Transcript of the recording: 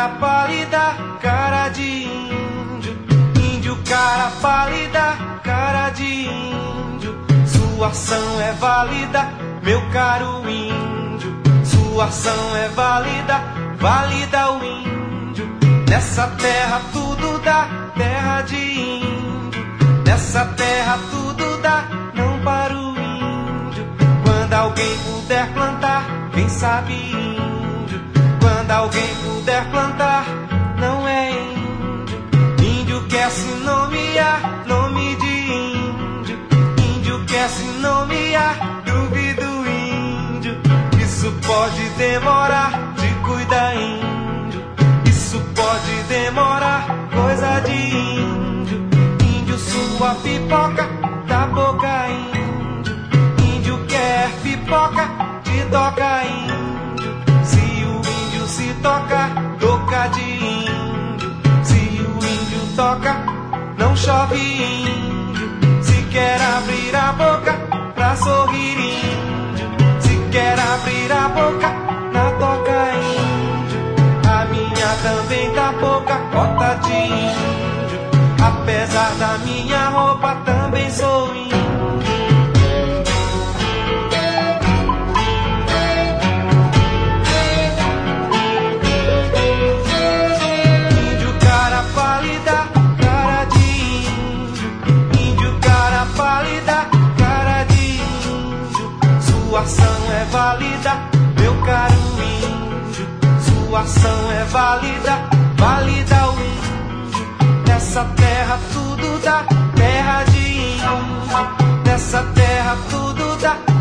pálida, cara de índio. Índio, cara pálida, cara de índio. Sua ação é válida, meu caro índio. Sua ação é válida, válida o índio. Nessa terra tudo dá, terra de índio. Nessa terra tudo dá, não para o índio. Quando alguém puder plantar, quem sabe índio. Quando alguém puder plantar, não é índio. Índio quer se nomear, nome de índio. Índio quer se nomear, duvido índio. Isso pode demorar, de cuidar índio. Isso pode demorar, coisa de índio. Índio, sua pipoca, da boca índio. Índio quer pipoca, de doca índio. Se o índio se toca, toca de índio. Se o índio toca, não chove índio. Se quer abrir a boca, pra sorrir índio. Se quer abrir a boca, na toca índio. A minha também tá pouca, cota de índio. Apesar da minha roupa, também sou índio. Índio, cara pálida, cara de índio. Índio, cara pálida, cara de índio. Sua ação é válida, meu caro índio. Sua ação é válida, válida o índio. Nessa terra tudo dá, terra de índio. Nessa terra tudo dá,